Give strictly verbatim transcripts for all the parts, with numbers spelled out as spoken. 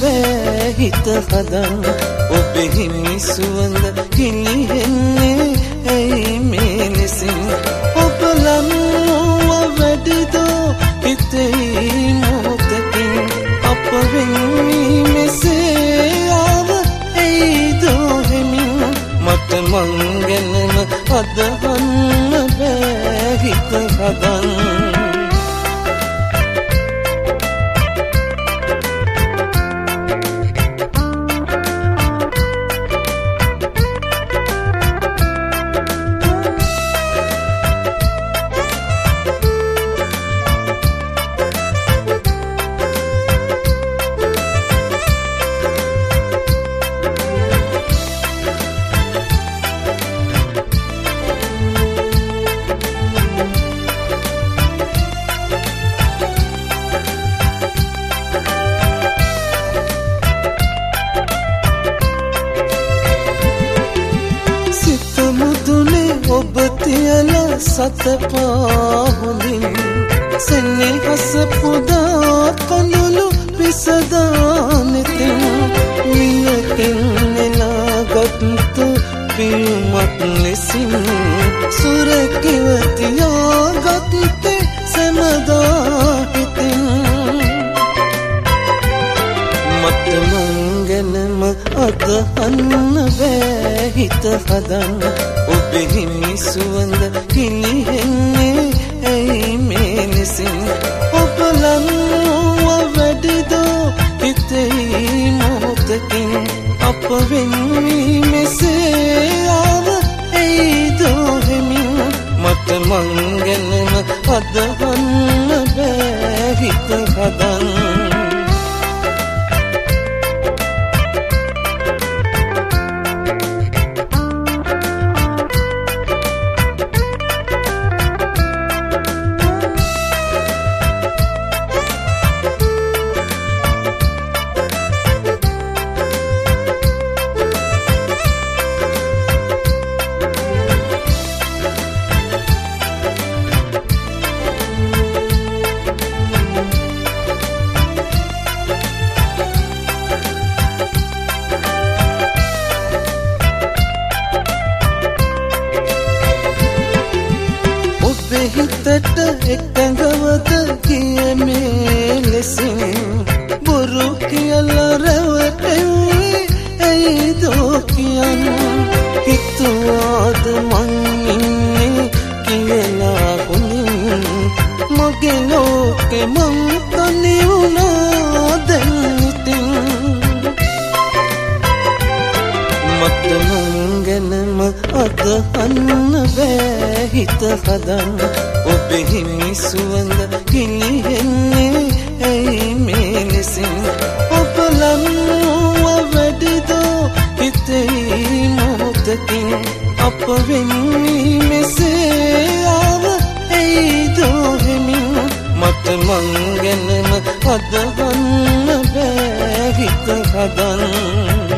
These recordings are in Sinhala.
බෑ හිත හදන්න ඔබේ හිමි සුවඳ ගිලිහෙන්නේ ඇයි මේ ලෙසින් ඔබ ලන්නුව වැඩිදෝ හිතෙයි මොහොතකින් අප වෙන්නේ මෙසේ ආව ඇයිදෝ හෙමින් මට මං ගැනම අදහන්න බෑ හිත හදන්න සතපා හොඳින් සෙනෙහස පුදා කඳුළු විසදානෙතින් මියකින් නෙලාගත්තු පියුමක් ලෙසින් සුරකිවතියාගත්තේ සැමදා හිතින් මට මං ගැනම අදහන්න බෑ හිත හදන්න ඔබේ හිමි සුවඳ ගිලිහෙන්නේ ඇයි මේ ලෙසින් ඔබ ලන්නුව වැඩිදෝ හිතෙයි මොහොතකින් අප වෙන්නේ මෙසේ ආව ඇයිදෝ හෙමින් මට මං ගැනම අදහන්න බෑ හිත හදන්න හිතට එකඟවද කියමේ ලෙසින් බොරු කියලා රැවටෙන්නේ ඇයිදෝ කියන්න හිතුවාද මං ඉන්නේ කියලා හොඳින් මගේ ලෝකෙ මං තනි වුණා දැන් ඉතින් මට මං ගැනම අදහන්න බෑ හිත හදන්න ඔබේ හිමි සුවඳ ගිලිහෙන්නේ ඇයි මේ ලෙසින් ඔබ ලන්නුව වැඩිදෝ හිතෙයි මොහොතකින් අප වෙන්නේ මෙසේ ආව ඇයිදෝ හෙමින් මට මං ගැනම අදහන්න බෑ හිත හදන්න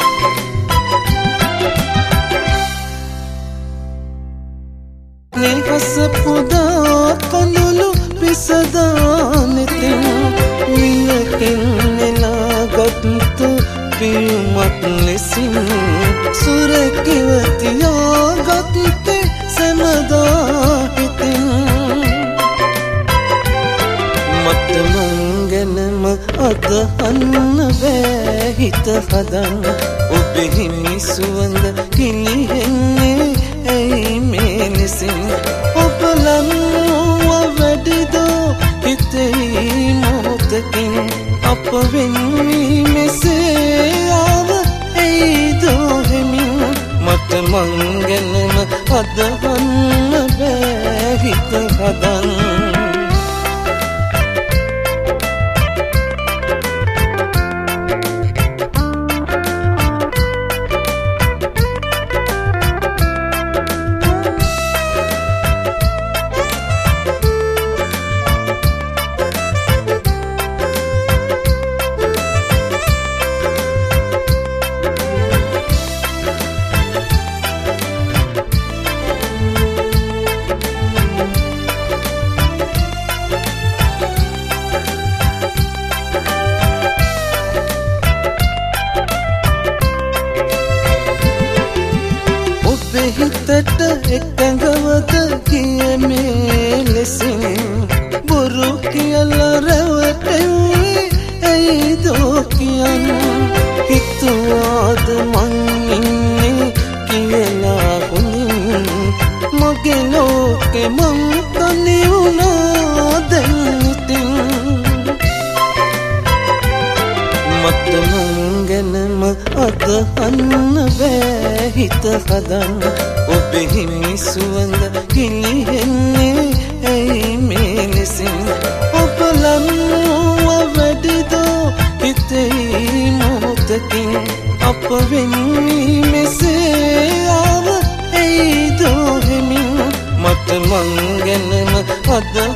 නිහස පුදා කඳුළු විසදානෙතින් මියකින් නෙලාගත්තු පියුමක් ලෙසින් සුරකිවතියාගත්තේ සැමදා හිතින් මට මං ගැනම අදහන්න බෑ හිත හදන්න ඔබේ හිමි සුවඳ ගිලිහෙන්නේ ඇයි මේ ලෙසින් ඔබ ලන්නුව වැඩිදෝ හිතෙයි මොහොතකින් අප වෙන්නේ මෙසේ ආව ඇයිදෝ හෙමින් මට මං ගැනම අදහන්න බෑ හිත හදන්න සිතට එකඟවද කියමේ ලෙසින් බොරු කියලා රැවටෙන්නේ ඇයිදෝ කියන්න හිතුවාද මං ඉන්නේ කියලා හොඳින් මගේ ලෝකෙ මං තනි වුණා දැන් ඉතින් මට මං ගැනම අදහන්න බෑ හිත හදන්න ඔබේ හිමි සුවඳ ගිලිහෙන්නේ ඇයි මේ ලෙසින් ඔබ ලන්නුව වැඩිදෝ හිතෙයි මොහොතකින් අප වෙන්නේ මෙසේ ආව ඇයිදෝ හෙමින් මට මං ගැනම අදහන්න